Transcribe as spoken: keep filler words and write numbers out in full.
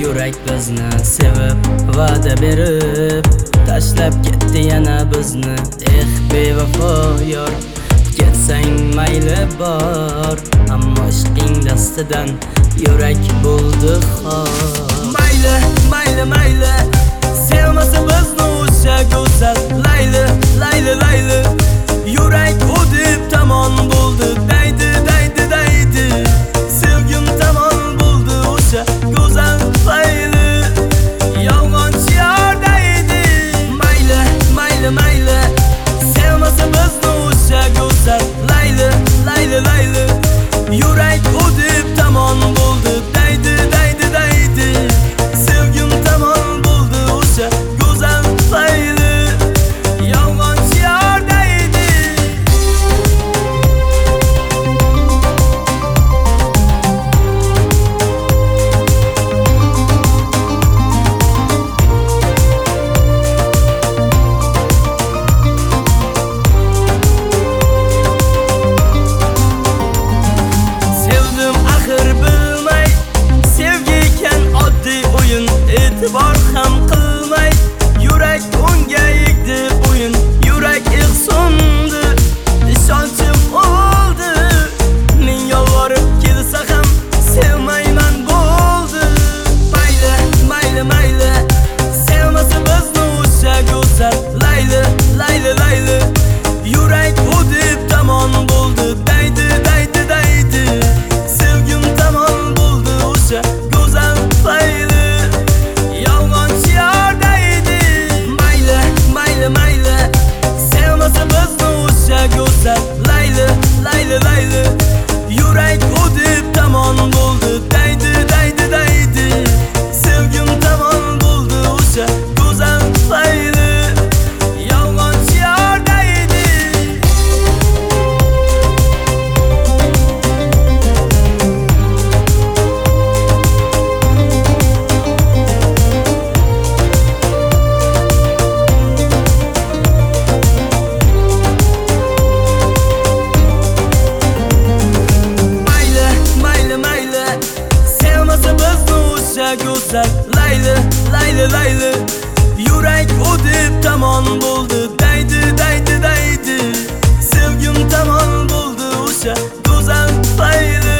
Yurak bizni sevib, va'da berib tashlab ketdi yana bizni. Eh bevafo yor, ketsang mayli bor, ammo ishqing dastidan yurak bo'ldi xor. Mayli, mayli, mayli, sevmasa bizni o'sha go'zal Layli, layli, layli, yurak u deb tamom bo'ldi. Daydi, daydi, daydi, sevgim tamom bo'ldi o'sha go'zal Layli. Yolg'onchi yor daydi. Mayli, mayli, mayli, sevmasa bizni o'sha go'zal Layli, layli, layli, yurak u deb tamom bo'ldi. Daydi, daydi, daydi, sevgim tamom bo'ldi o'sha go'zal Layli. Yolg'onchi yor daydi. Sevdim axir bilmay, sevgi ekan oddiy o'yin, e'tibor ham qilmay, yurak unga yegdi bo'yin. Yurak ihsondi, ishonchim o'ldi, men yolvorib kelsa ham sevmayman bo'ldi. Mayli, mayli, mayli, sevmasa bizni o'sha go'zal Layli, layli, layli, yurak u deb tamom bo'ldi. Daydi, daydi, daydi, sevgim tamom bo'ldi o'sha go'zal Layli. Yolg'onchi yor daydi. Mayli, mayli, mayli, sevmasa bizni o'sha go'zal Layli, layli, layli, yurak u deb tamom bo'ldi. Daydi, daydi, daydi, sevgim tamom bo'ldi o'sha go'zal Layli. Yolg'onchi yor daydi. Mayli, mayli, mayli, sevmasa bizni o'sha go'zal Layli, layli, layli, yurak u deb tamom bo'ldi. Daydi, daydi, daydi, sevgim tamom bo'ldi o'sha go'zal Layli.